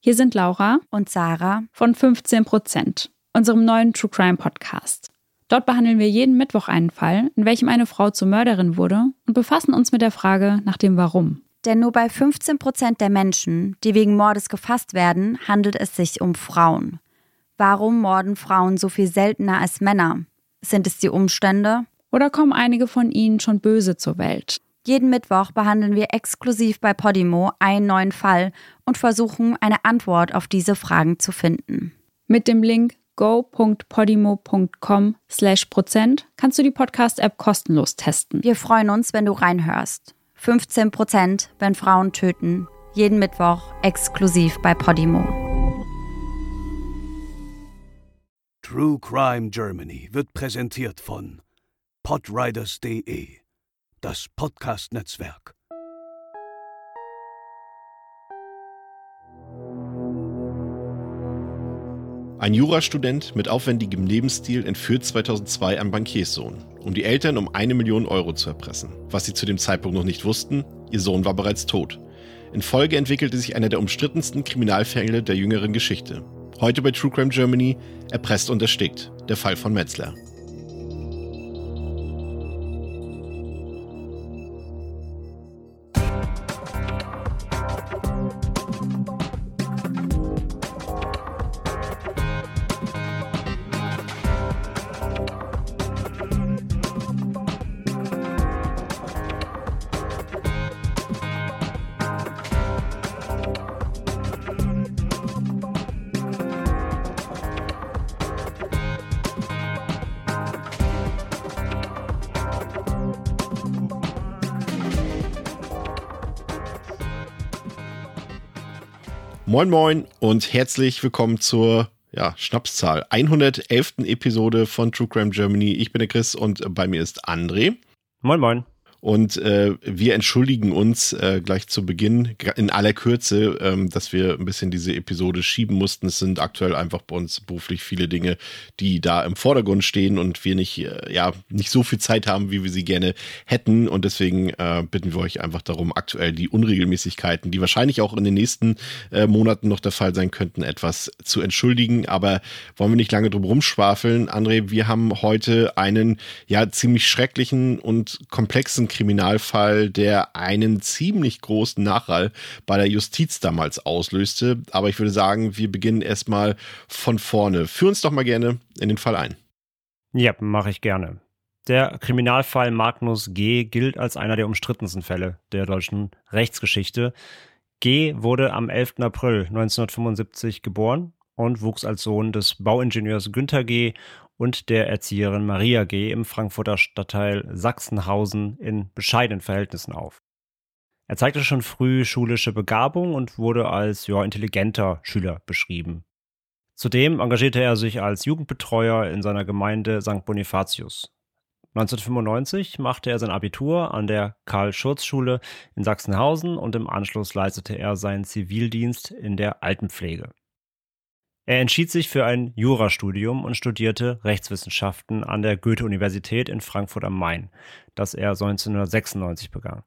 Hier sind Laura und Sarah von 15%, unserem neuen True Crime Podcast. Dort behandeln wir jeden Mittwoch einen Fall, in welchem eine Frau zur Mörderin wurde und befassen uns mit der Frage nach dem Warum. Denn nur bei 15% der Menschen, die wegen Mordes gefasst werden, handelt es sich um Frauen. Warum morden Frauen so viel seltener als Männer? Sind es die Umstände? Oder kommen einige von ihnen schon böse zur Welt? Jeden Mittwoch behandeln wir exklusiv bei Podimo einen neuen Fall und versuchen, eine Antwort auf diese Fragen zu finden. Mit dem Link go.podimo.com/% kannst du die Podcast-App kostenlos testen. Wir freuen uns, wenn du reinhörst. 15%, wenn Frauen töten. Jeden Mittwoch exklusiv bei Podimo. True Crime Germany wird präsentiert von podriders.de, das Podcast-Netzwerk. Ein Jurastudent mit aufwendigem Lebensstil entführt 2002 einen Bankierssohn, um die Eltern um 1 Million Euro zu erpressen. Was sie zu dem Zeitpunkt noch nicht wussten, ihr Sohn war bereits tot. In Folge entwickelte sich einer der umstrittensten Kriminalfälle der jüngeren Geschichte. Heute bei True Crime Germany: Erpresst und erstickt, der Fall von Metzler. Moin Moin und herzlich willkommen zur Schnapszahl 111. Episode von True Crime Germany. Ich bin der Chris und bei mir ist André. Moin Moin. Und wir entschuldigen uns gleich zu Beginn in aller Kürze, dass wir ein bisschen diese Episode schieben mussten. Es sind aktuell einfach bei uns beruflich viele Dinge, die da im Vordergrund stehen und wir nicht so viel Zeit haben, wie wir sie gerne hätten. Und deswegen bitten wir euch einfach darum, aktuell die Unregelmäßigkeiten, die wahrscheinlich auch in den nächsten Monaten noch der Fall sein könnten, etwas zu entschuldigen. Aber wollen wir nicht lange drum rumschwafeln. André, wir haben heute einen ziemlich schrecklichen und komplexen Kriminalfall, der einen ziemlich großen Nachhall bei der Justiz damals auslöste. Aber ich würde sagen, wir beginnen erstmal von vorne. Führ uns doch mal gerne in den Fall ein. Ja, mache ich gerne. Der Kriminalfall Magnus G. gilt als einer der umstrittensten Fälle der deutschen Rechtsgeschichte. G. wurde am 11. April 1975 geboren und wuchs als Sohn des Bauingenieurs Günther G. und der Erzieherin Maria G. im Frankfurter Stadtteil Sachsenhausen in bescheidenen Verhältnissen auf. Er zeigte schon früh schulische Begabung und wurde als intelligenter Schüler beschrieben. Zudem engagierte er sich als Jugendbetreuer in seiner Gemeinde St. Bonifatius. 1995 machte er sein Abitur an der Karl-Schurz-Schule in Sachsenhausen und im Anschluss leistete er seinen Zivildienst in der Altenpflege. Er entschied sich für ein Jurastudium und studierte Rechtswissenschaften an der Goethe-Universität in Frankfurt am Main, das er 1996 begann.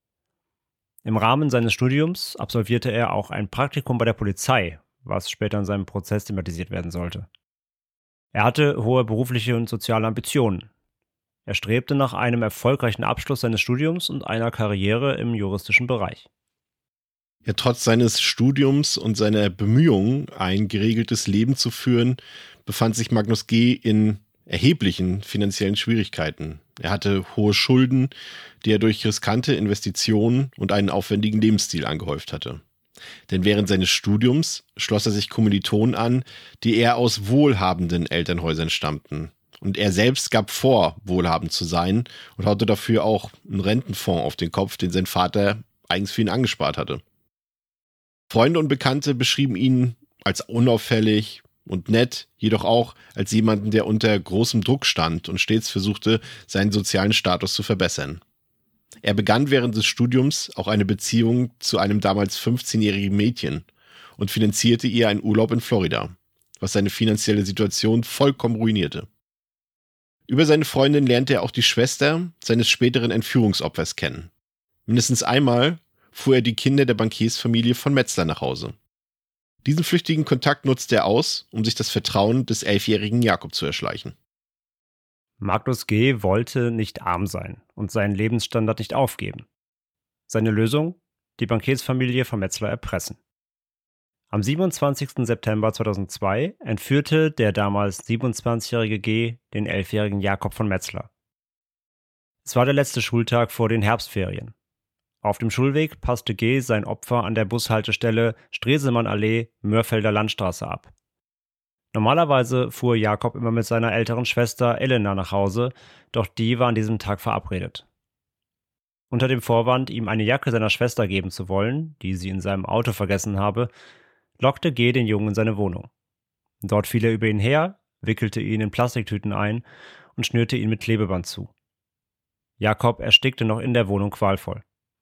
Im Rahmen seines Studiums absolvierte er auch ein Praktikum bei der Polizei, was später in seinem Prozess thematisiert werden sollte. Er hatte hohe berufliche und soziale Ambitionen. Er strebte nach einem erfolgreichen Abschluss seines Studiums und einer Karriere im juristischen Bereich. Ja, trotz seines Studiums und seiner Bemühungen, ein geregeltes Leben zu führen, befand sich Magnus G. in erheblichen finanziellen Schwierigkeiten. Er hatte hohe Schulden, die er durch riskante Investitionen und einen aufwendigen Lebensstil angehäuft hatte. Denn während seines Studiums schloss er sich Kommilitonen an, die eher aus wohlhabenden Elternhäusern stammten. Und er selbst gab vor, wohlhabend zu sein und hatte dafür auch einen Rentenfonds auf den Kopf, den sein Vater eigens für ihn angespart hatte. Freunde und Bekannte beschrieben ihn als unauffällig und nett, jedoch auch als jemanden, der unter großem Druck stand und stets versuchte, seinen sozialen Status zu verbessern. Er begann während des Studiums auch eine Beziehung zu einem damals 15-jährigen Mädchen und finanzierte ihr einen Urlaub in Florida, was seine finanzielle Situation vollkommen ruinierte. Über seine Freundin lernte er auch die Schwester seines späteren Entführungsopfers kennen. Mindestens einmal fuhr er die Kinder der Bankiersfamilie von Metzler nach Hause. Diesen flüchtigen Kontakt nutzte er aus, um sich das Vertrauen des 11-jährigen Jakob zu erschleichen. Magnus G. wollte nicht arm sein und seinen Lebensstandard nicht aufgeben. Seine Lösung? Die Bankiersfamilie von Metzler erpressen. Am 27. September 2002 entführte der damals 27-jährige G. den 11-jährigen Jakob von Metzler. Es war der letzte Schultag vor den Herbstferien. Auf dem Schulweg passte G. sein Opfer an der Bushaltestelle Stresemannallee, Mörfelder Landstraße ab. Normalerweise fuhr Jakob immer mit seiner älteren Schwester Elena nach Hause, doch die war an diesem Tag verabredet. Unter dem Vorwand, ihm eine Jacke seiner Schwester geben zu wollen, die sie in seinem Auto vergessen habe, lockte G. den Jungen in seine Wohnung. Dort fiel er über ihn her, wickelte ihn in Plastiktüten ein und schnürte ihn mit Klebeband zu. Jakob erstickte noch in der Wohnung qualvoll.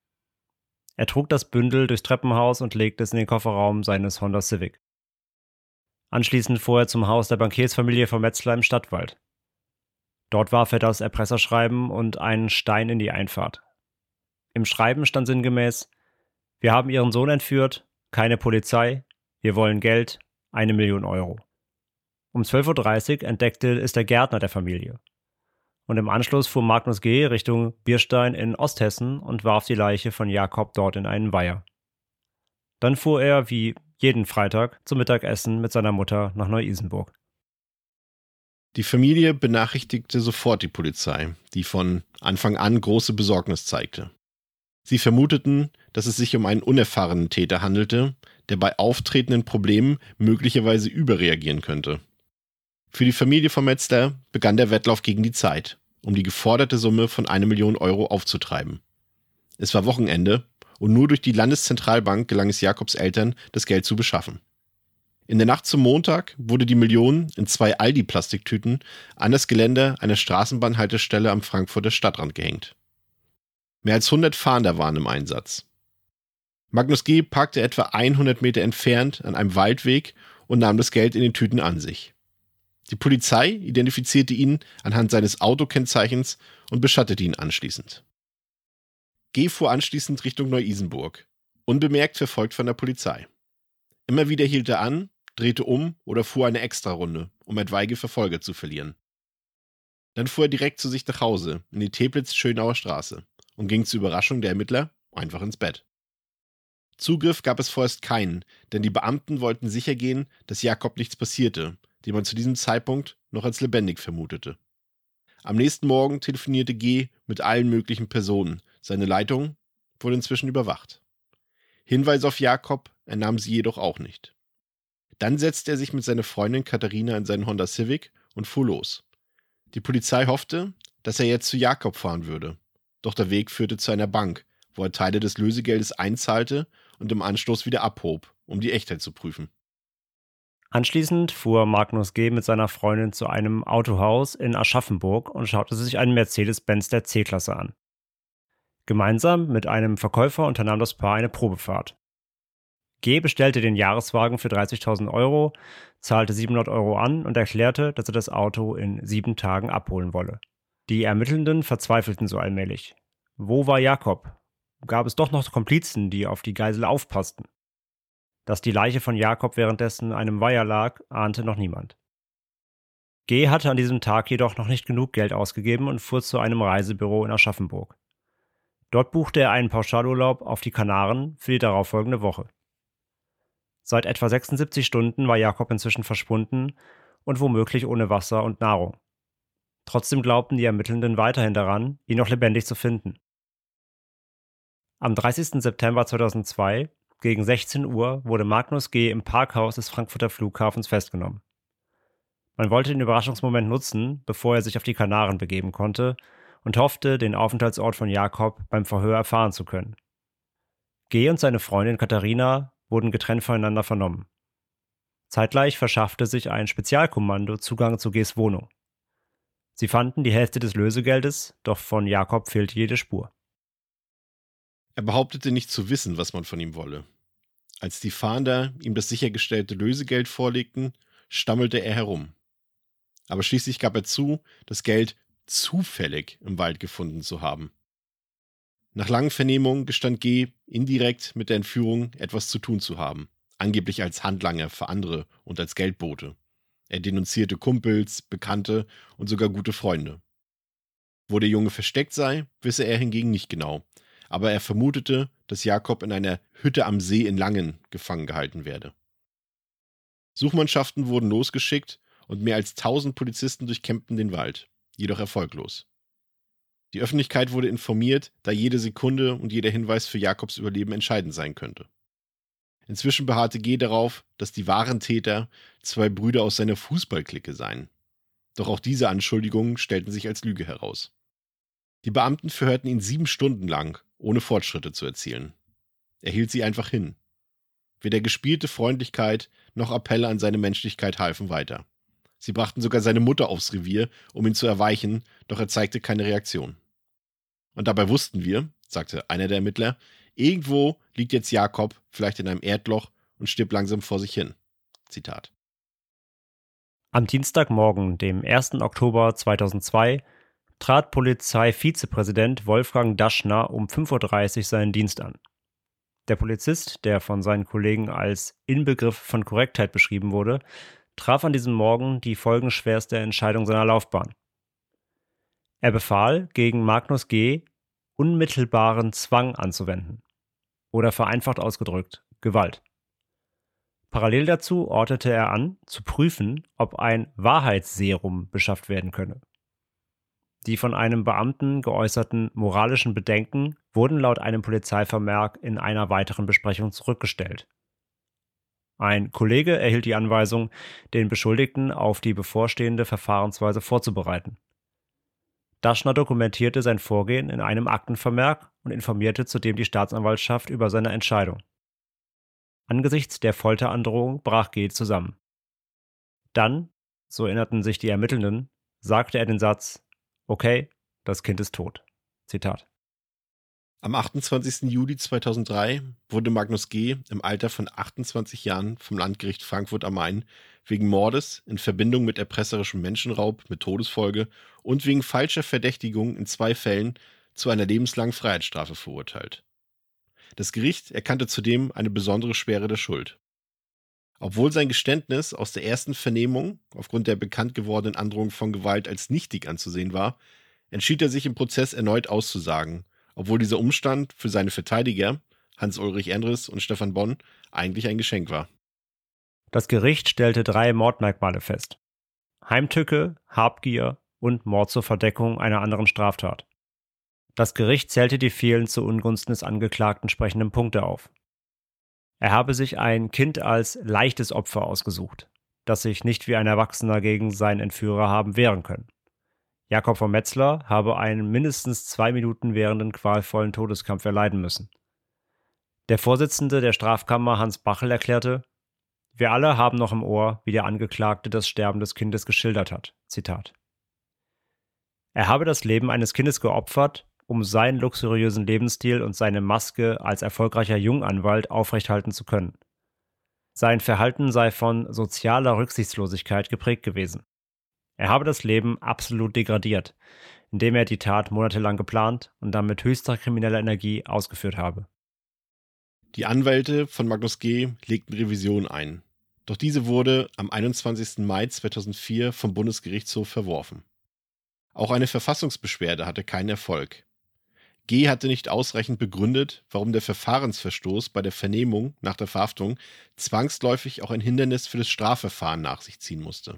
Er trug das Bündel durchs Treppenhaus und legte es in den Kofferraum seines Honda Civic. Anschließend fuhr er zum Haus der Bankiersfamilie von Metzler im Stadtwald. Dort warf er das Erpresserschreiben und einen Stein in die Einfahrt. Im Schreiben stand sinngemäß: Wir haben Ihren Sohn entführt, keine Polizei, wir wollen Geld, 1 Million Euro. Um 12.30 Uhr entdeckte es der Gärtner der Familie. Und im Anschluss fuhr Magnus G. Richtung Bierstein in Osthessen und warf die Leiche von Jakob dort in einen Weiher. Dann fuhr er, wie jeden Freitag, zum Mittagessen mit seiner Mutter nach Neu-Isenburg. Die Familie benachrichtigte sofort die Polizei, die von Anfang an große Besorgnis zeigte. Sie vermuteten, dass es sich um einen unerfahrenen Täter handelte, der bei auftretenden Problemen möglicherweise überreagieren könnte. Für die Familie von Metzler begann der Wettlauf gegen die Zeit, um die geforderte Summe von 1 Million Euro aufzutreiben. Es war Wochenende und nur durch die Landeszentralbank gelang es Jakobs Eltern, das Geld zu beschaffen. In der Nacht zum Montag wurde die Million in 2 Aldi-Plastiktüten an das Geländer einer Straßenbahnhaltestelle am Frankfurter Stadtrand gehängt. Mehr als 100 Fahnder waren im Einsatz. Magnus G. parkte etwa 100 Meter entfernt an einem Waldweg und nahm das Geld in den Tüten an sich. Die Polizei identifizierte ihn anhand seines Autokennzeichens und beschattete ihn anschließend. G. fuhr anschließend Richtung Neu-Isenburg, unbemerkt verfolgt von der Polizei. Immer wieder hielt er an, drehte um oder fuhr eine Extrarunde, um etwaige Verfolger zu verlieren. Dann fuhr er direkt zu sich nach Hause, in die Teplitz-Schönauer Straße, und ging zur Überraschung der Ermittler einfach ins Bett. Zugriff gab es vorerst keinen, denn die Beamten wollten sicher gehen, dass Jakob nichts passierte, den man zu diesem Zeitpunkt noch als lebendig vermutete. Am nächsten Morgen telefonierte G. mit allen möglichen Personen. Seine Leitung wurde inzwischen überwacht. Hinweise auf Jakob entnahm sie jedoch auch nicht. Dann setzte er sich mit seiner Freundin Katharina in seinen Honda Civic und fuhr los. Die Polizei hoffte, dass er jetzt zu Jakob fahren würde. Doch der Weg führte zu einer Bank, wo er Teile des Lösegeldes einzahlte und im Anschluss wieder abhob, um die Echtheit zu prüfen. Anschließend fuhr Magnus G. mit seiner Freundin zu einem Autohaus in Aschaffenburg und schaute sich einen Mercedes-Benz der C-Klasse an. Gemeinsam mit einem Verkäufer unternahm das Paar eine Probefahrt. G. bestellte den Jahreswagen für 30.000 Euro, zahlte 700 Euro an und erklärte, dass er das Auto in 7 Tagen abholen wolle. Die Ermittelnden verzweifelten so allmählich. Wo war Jakob? Gab es doch noch Komplizen, die auf die Geisel aufpassten? Dass die Leiche von Jakob währenddessen in einem Weiher lag, ahnte noch niemand. G. hatte an diesem Tag jedoch noch nicht genug Geld ausgegeben und fuhr zu einem Reisebüro in Aschaffenburg. Dort buchte er einen Pauschalurlaub auf die Kanaren für die darauffolgende Woche. Seit etwa 76 Stunden war Jakob inzwischen verschwunden und womöglich ohne Wasser und Nahrung. Trotzdem glaubten die Ermittelnden weiterhin daran, ihn noch lebendig zu finden. Am 30. September 2002, gegen 16 Uhr, wurde Magnus G. im Parkhaus des Frankfurter Flughafens festgenommen. Man wollte den Überraschungsmoment nutzen, bevor er sich auf die Kanaren begeben konnte, und hoffte, den Aufenthaltsort von Jakob beim Verhör erfahren zu können. G. und seine Freundin Katharina wurden getrennt voneinander vernommen. Zeitgleich verschaffte sich ein Spezialkommando Zugang zu G.s Wohnung. Sie fanden die Hälfte des Lösegeldes, doch von Jakob fehlte jede Spur. Er behauptete nicht zu wissen, was man von ihm wolle. Als die Fahnder ihm das sichergestellte Lösegeld vorlegten, stammelte er herum. Aber schließlich gab er zu, das Geld zufällig im Wald gefunden zu haben. Nach langen Vernehmungen gestand G. indirekt mit der Entführung etwas zu tun zu haben, angeblich als Handlanger für andere und als Geldbote. Er denunzierte Kumpels, Bekannte und sogar gute Freunde. Wo der Junge versteckt sei, wisse er hingegen nicht genau, aber er vermutete, dass Jakob in einer Hütte am See in Langen gefangen gehalten werde. Suchmannschaften wurden losgeschickt und mehr als 1000 Polizisten durchkämmten den Wald, jedoch erfolglos. Die Öffentlichkeit wurde informiert, da jede Sekunde und jeder Hinweis für Jakobs Überleben entscheidend sein könnte. Inzwischen beharrte G. darauf, dass die wahren Täter 2 Brüder aus seiner Fußballclique seien. Doch auch diese Anschuldigungen stellten sich als Lüge heraus. Die Beamten verhörten ihn 7 Stunden lang, ohne Fortschritte zu erzielen. Er hielt sie einfach hin. Weder gespielte Freundlichkeit noch Appelle an seine Menschlichkeit halfen weiter. Sie brachten sogar seine Mutter aufs Revier, um ihn zu erweichen, doch er zeigte keine Reaktion. Und dabei wussten wir, sagte einer der Ermittler, irgendwo liegt jetzt Jakob, vielleicht in einem Erdloch, und stirbt langsam vor sich hin. Zitat. Am Dienstagmorgen, dem 1. Oktober 2002, trat Polizeivizepräsident Wolfgang Daschner um 5:30 Uhr seinen Dienst an. Der Polizist, der von seinen Kollegen als Inbegriff von Korrektheit beschrieben wurde, traf an diesem Morgen die folgenschwerste Entscheidung seiner Laufbahn. Er befahl, gegen Magnus G. unmittelbaren Zwang anzuwenden. Oder vereinfacht ausgedrückt, Gewalt. Parallel dazu ordnete er an, zu prüfen, ob ein Wahrheitsserum beschafft werden könne. Die von einem Beamten geäußerten moralischen Bedenken wurden laut einem Polizeivermerk in einer weiteren Besprechung zurückgestellt. Ein Kollege erhielt die Anweisung, den Beschuldigten auf die bevorstehende Verfahrensweise vorzubereiten. Daschner dokumentierte sein Vorgehen in einem Aktenvermerk und informierte zudem die Staatsanwaltschaft über seine Entscheidung. Angesichts der Folterandrohung brach G. zusammen. Dann, so erinnerten sich die Ermittelnden, sagte er den Satz: Okay, das Kind ist tot. Zitat. Am 28. Juli 2003 wurde Magnus G. im Alter von 28 Jahren vom Landgericht Frankfurt am Main wegen Mordes in Verbindung mit erpresserischem Menschenraub mit Todesfolge und wegen falscher Verdächtigung in 2 Fällen zu einer lebenslangen Freiheitsstrafe verurteilt. Das Gericht erkannte zudem eine besondere Schwere der Schuld. Obwohl sein Geständnis aus der ersten Vernehmung aufgrund der bekannt gewordenen Androhung von Gewalt als nichtig anzusehen war, entschied er sich im Prozess erneut auszusagen, obwohl dieser Umstand für seine Verteidiger, Hans-Ulrich Endres und Stefan Bonn, eigentlich ein Geschenk war. Das Gericht stellte 3 Mordmerkmale fest: Heimtücke, Habgier und Mord zur Verdeckung einer anderen Straftat. Das Gericht zählte die vielen zu Ungunsten des Angeklagten sprechenden Punkte auf. Er habe sich ein Kind als leichtes Opfer ausgesucht, das sich nicht wie ein Erwachsener gegen seinen Entführer haben wehren können. Jakob von Metzler habe einen mindestens 2 Minuten währenden qualvollen Todeskampf erleiden müssen. Der Vorsitzende der Strafkammer Hans Bachel erklärte: Wir alle haben noch im Ohr, wie der Angeklagte das Sterben des Kindes geschildert hat. Zitat. Er habe das Leben eines Kindes geopfert, um seinen luxuriösen Lebensstil und seine Maske als erfolgreicher Junganwalt aufrechthalten zu können. Sein Verhalten sei von sozialer Rücksichtslosigkeit geprägt gewesen. Er habe das Leben absolut degradiert, indem er die Tat monatelang geplant und dann mit höchster krimineller Energie ausgeführt habe. Die Anwälte von Magnus G. legten Revision ein, doch diese wurde am 21. Mai 2004 vom Bundesgerichtshof verworfen. Auch eine Verfassungsbeschwerde hatte keinen Erfolg. G. hatte nicht ausreichend begründet, warum der Verfahrensverstoß bei der Vernehmung nach der Verhaftung zwangsläufig auch ein Hindernis für das Strafverfahren nach sich ziehen musste.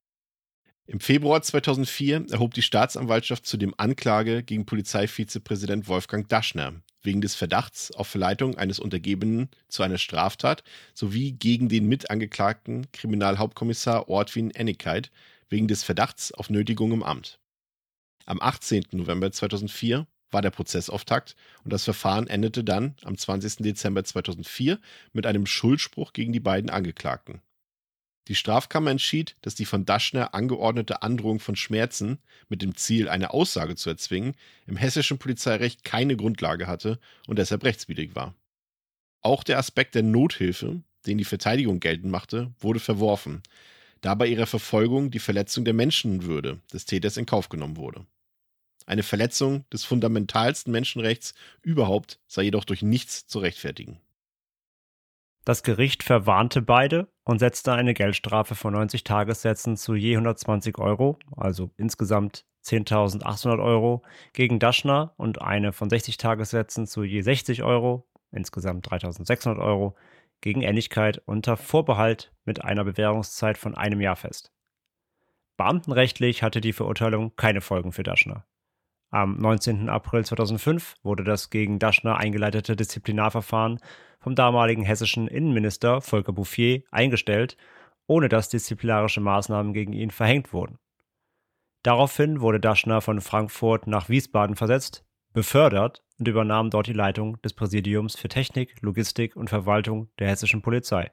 Im Februar 2004 erhob die Staatsanwaltschaft zudem Anklage gegen Polizeivizepräsident Wolfgang Daschner wegen des Verdachts auf Verleitung eines Untergebenen zu einer Straftat sowie gegen den Mitangeklagten Kriminalhauptkommissar Ortwin Ennekeit wegen des Verdachts auf Nötigung im Amt. Am 18. November 2004 war der Prozessauftakt und das Verfahren endete dann am 20. Dezember 2004 mit einem Schuldspruch gegen die beiden Angeklagten. Die Strafkammer entschied, dass die von Daschner angeordnete Androhung von Schmerzen mit dem Ziel, eine Aussage zu erzwingen, im hessischen Polizeirecht keine Grundlage hatte und deshalb rechtswidrig war. Auch der Aspekt der Nothilfe, den die Verteidigung geltend machte, wurde verworfen, da bei ihrer Verfolgung die Verletzung der Menschenwürde des Täters in Kauf genommen wurde. Eine Verletzung des fundamentalsten Menschenrechts überhaupt sei jedoch durch nichts zu rechtfertigen. Das Gericht verwarnte beide und setzte eine Geldstrafe von 90 Tagessätzen zu je 120 €, also insgesamt 10.800 €, gegen Daschner und eine von 60 Tagessätzen zu je 60 €, insgesamt 3.600 € gegen Ähnlichkeit unter Vorbehalt mit einer Bewährungszeit von einem Jahr fest. Beamtenrechtlich hatte die Verurteilung keine Folgen für Daschner. Am 19. April 2005 wurde das gegen Daschner eingeleitete Disziplinarverfahren vom damaligen hessischen Innenminister Volker Bouffier eingestellt, ohne dass disziplinarische Maßnahmen gegen ihn verhängt wurden. Daraufhin wurde Daschner von Frankfurt nach Wiesbaden versetzt, befördert und übernahm dort die Leitung des Präsidiums für Technik, Logistik und Verwaltung der hessischen Polizei.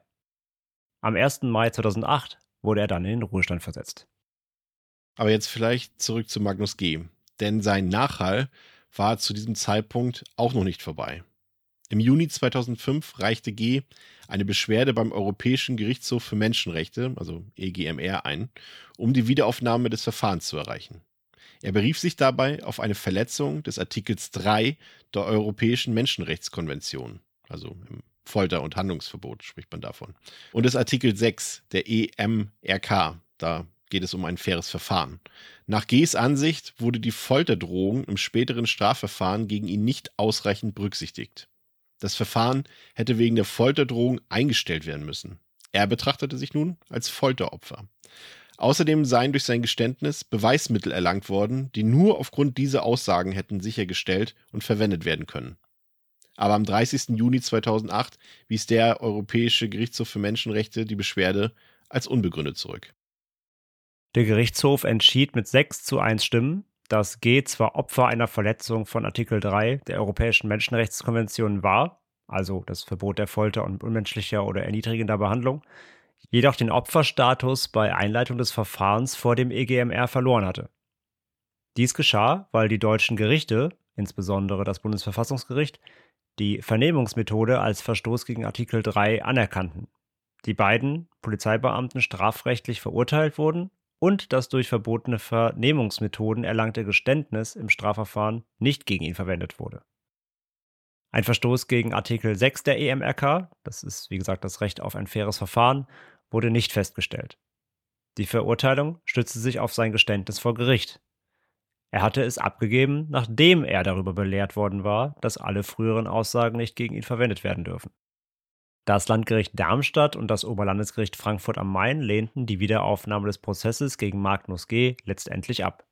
Am 1. Mai 2008 wurde er dann in den Ruhestand versetzt. Aber jetzt vielleicht zurück zu Magnus G., denn sein Nachhall war zu diesem Zeitpunkt auch noch nicht vorbei. Im Juni 2005 reichte G. eine Beschwerde beim Europäischen Gerichtshof für Menschenrechte, also EGMR, ein, um die Wiederaufnahme des Verfahrens zu erreichen. Er berief sich dabei auf eine Verletzung des Artikels 3 der Europäischen Menschenrechtskonvention, also im Folter- und Handlungsverbot spricht man davon, und des Artikel 6 der EMRK, da geht es um ein faires Verfahren. Nach G.'s Ansicht wurde die Folterdrohung im späteren Strafverfahren gegen ihn nicht ausreichend berücksichtigt. Das Verfahren hätte wegen der Folterdrohung eingestellt werden müssen. Er betrachtete sich nun als Folteropfer. Außerdem seien durch sein Geständnis Beweismittel erlangt worden, die nur aufgrund dieser Aussagen hätten sichergestellt und verwendet werden können. Aber am 30. Juni 2008 wies der Europäische Gerichtshof für Menschenrechte die Beschwerde als unbegründet zurück. Der Gerichtshof entschied mit 6:1 Stimmen, dass G. zwar Opfer einer Verletzung von Artikel 3 der Europäischen Menschenrechtskonvention war, also das Verbot der Folter und unmenschlicher oder erniedrigender Behandlung, jedoch den Opferstatus bei Einleitung des Verfahrens vor dem EGMR verloren hatte. Dies geschah, weil die deutschen Gerichte, insbesondere das Bundesverfassungsgericht, die Vernehmungsmethode als Verstoß gegen Artikel 3 anerkannten. Die beiden Polizeibeamten strafrechtlich verurteilt wurden und das durch verbotene Vernehmungsmethoden erlangte Geständnis im Strafverfahren nicht gegen ihn verwendet wurde. Ein Verstoß gegen Artikel 6 der EMRK, das ist wie gesagt das Recht auf ein faires Verfahren, wurde nicht festgestellt. Die Verurteilung stützte sich auf sein Geständnis vor Gericht. Er hatte es abgegeben, nachdem er darüber belehrt worden war, dass alle früheren Aussagen nicht gegen ihn verwendet werden dürfen. Das Landgericht Darmstadt und das Oberlandesgericht Frankfurt am Main lehnten die Wiederaufnahme des Prozesses gegen Magnus G. letztendlich ab.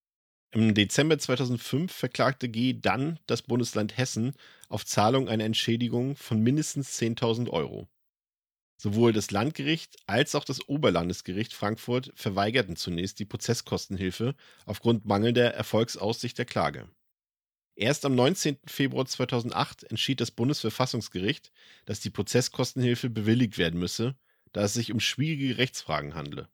Im Dezember 2005 verklagte G. dann das Bundesland Hessen auf Zahlung einer Entschädigung von mindestens 10.000 €. Sowohl das Landgericht als auch das Oberlandesgericht Frankfurt verweigerten zunächst die Prozesskostenhilfe aufgrund mangelnder Erfolgsaussicht der Klage. Erst am 19. Februar 2008 entschied das Bundesverfassungsgericht, dass die Prozesskostenhilfe bewilligt werden müsse, da es sich um schwierige Rechtsfragen handle.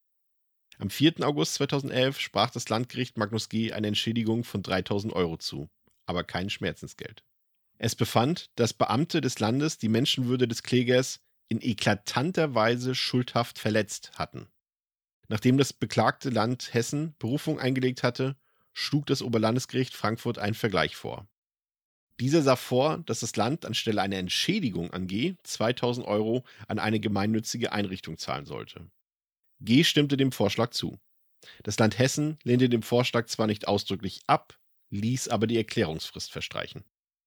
Am 4. August 2011 sprach das Landgericht Magnus G. eine Entschädigung von 3.000 € zu, aber kein Schmerzensgeld. Es befand, dass Beamte des Landes die Menschenwürde des Klägers in eklatanter Weise schuldhaft verletzt hatten. Nachdem das beklagte Land Hessen Berufung eingelegt hatte, schlug das Oberlandesgericht Frankfurt einen Vergleich vor. Dieser sah vor, dass das Land anstelle einer Entschädigung an G. 2.000 € an eine gemeinnützige Einrichtung zahlen sollte. G. stimmte dem Vorschlag zu. Das Land Hessen lehnte den Vorschlag zwar nicht ausdrücklich ab, ließ aber die Erklärungsfrist verstreichen.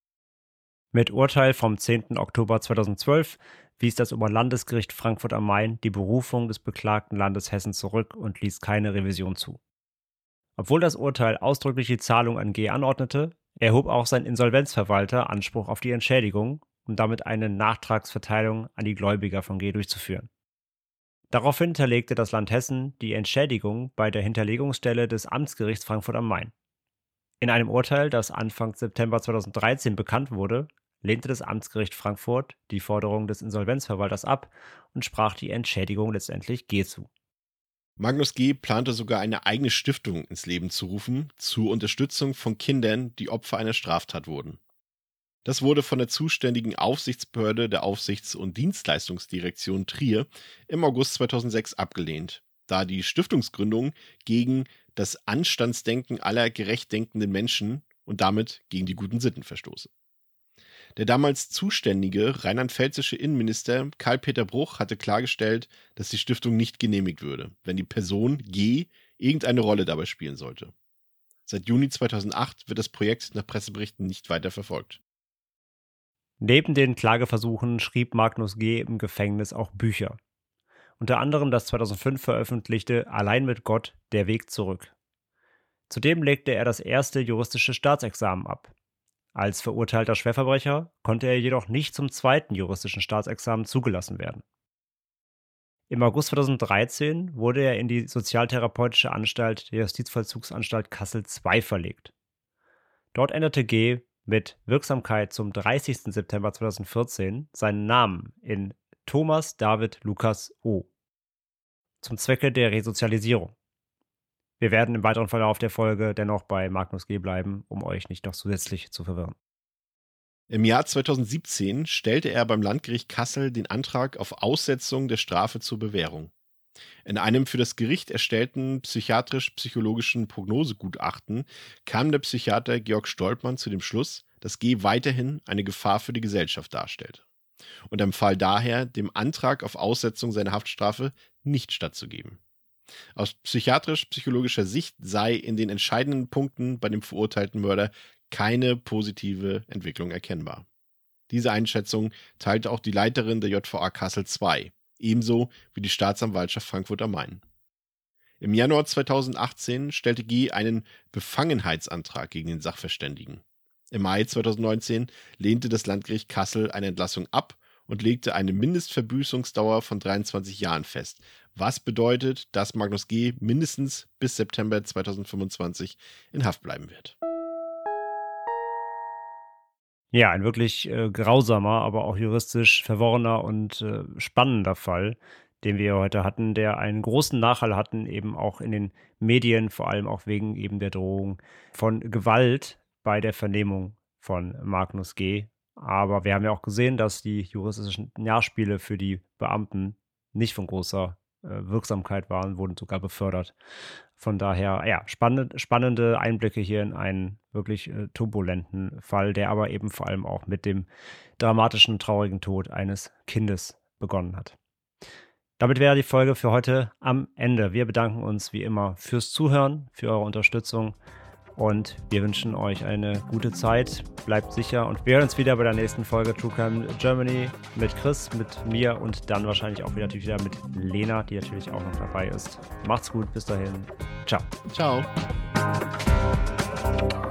Mit Urteil vom 10. Oktober 2012 wies das Oberlandesgericht Frankfurt am Main die Berufung des beklagten Landes Hessen zurück und ließ keine Revision zu. Obwohl das Urteil ausdrücklich die Zahlung an G. anordnete, erhob auch sein Insolvenzverwalter Anspruch auf die Entschädigung, um damit eine Nachtragsverteilung an die Gläubiger von G. durchzuführen. Daraufhin hinterlegte das Land Hessen die Entschädigung bei der Hinterlegungsstelle des Amtsgerichts Frankfurt am Main. In einem Urteil, das Anfang September 2013 bekannt wurde, lehnte das Amtsgericht Frankfurt die Forderung des Insolvenzverwalters ab und sprach die Entschädigung letztendlich G. zu. Magnus G. plante sogar eine eigene Stiftung ins Leben zu rufen, zur Unterstützung von Kindern, die Opfer einer Straftat wurden. Das wurde von der zuständigen Aufsichtsbehörde der Aufsichts- und Dienstleistungsdirektion Trier im August 2006 abgelehnt, da die Stiftungsgründung gegen das Anstandsdenken aller gerecht denkenden Menschen und damit gegen die guten Sitten verstoße. Der damals zuständige rheinland-pfälzische Innenminister Karl-Peter Bruch hatte klargestellt, dass die Stiftung nicht genehmigt würde, wenn die Person G. irgendeine Rolle dabei spielen sollte. Seit Juni 2008 wird das Projekt nach Presseberichten nicht weiter verfolgt. Neben den Klageversuchen schrieb Magnus G. im Gefängnis auch Bücher. Unter anderem das 2005 veröffentlichte Allein mit Gott, der Weg zurück. Zudem legte er das erste juristische Staatsexamen ab. Als verurteilter Schwerverbrecher konnte er jedoch nicht zum zweiten juristischen Staatsexamen zugelassen werden. Im August 2013 wurde er in die Sozialtherapeutische Anstalt der Justizvollzugsanstalt Kassel II verlegt. Dort änderte G. mit Wirksamkeit zum 30. September 2014 seinen Namen in Thomas David Lukas O. zum Zwecke der Resozialisierung. Wir werden im weiteren Verlauf der Folge dennoch bei Magnus G. bleiben, um euch nicht noch zusätzlich zu verwirren. Im Jahr 2017 stellte er beim Landgericht Kassel den Antrag auf Aussetzung der Strafe zur Bewährung. In einem für das Gericht erstellten psychiatrisch-psychologischen Prognosegutachten kam der Psychiater Georg Stolpmann zu dem Schluss, dass G. weiterhin eine Gefahr für die Gesellschaft darstellte und empfahl daher, dem Antrag auf Aussetzung seiner Haftstrafe nicht stattzugeben. Aus psychiatrisch-psychologischer Sicht sei in den entscheidenden Punkten bei dem verurteilten Mörder keine positive Entwicklung erkennbar. Diese Einschätzung teilte auch die Leiterin der JVA Kassel II, ebenso wie die Staatsanwaltschaft Frankfurt am Main. Im Januar 2018 stellte G. einen Befangenheitsantrag gegen den Sachverständigen. Im Mai 2019 lehnte das Landgericht Kassel eine Entlassung ab und legte eine Mindestverbüßungsdauer von 23 Jahren fest, was bedeutet, dass Magnus G. mindestens bis September 2025 in Haft bleiben wird. Ja, ein wirklich grausamer, aber auch juristisch verworrener und spannender Fall, den wir heute hatten, der einen großen Nachhall hatten, eben auch in den Medien, vor allem auch wegen eben der Drohung von Gewalt bei der Vernehmung von Magnus G. Aber wir haben ja auch gesehen, dass die juristischen Nachspiele für die Beamten nicht von großer Wirksamkeit waren, wurden sogar befördert. Von daher, ja, spannende Einblicke hier in einen wirklich turbulenten Fall, der aber eben vor allem auch mit dem dramatischen, traurigen Tod eines Kindes begonnen hat. Damit wäre die Folge für heute am Ende. Wir bedanken uns wie immer fürs Zuhören, für eure Unterstützung und wir wünschen euch eine gute Zeit. Bleibt sicher und wir hören uns wieder bei der nächsten Folge True Crime Germany mit Chris, mit mir und dann wahrscheinlich auch wieder mit Lena, die natürlich auch noch dabei ist. Macht's gut, bis dahin. Ciao. Ciao.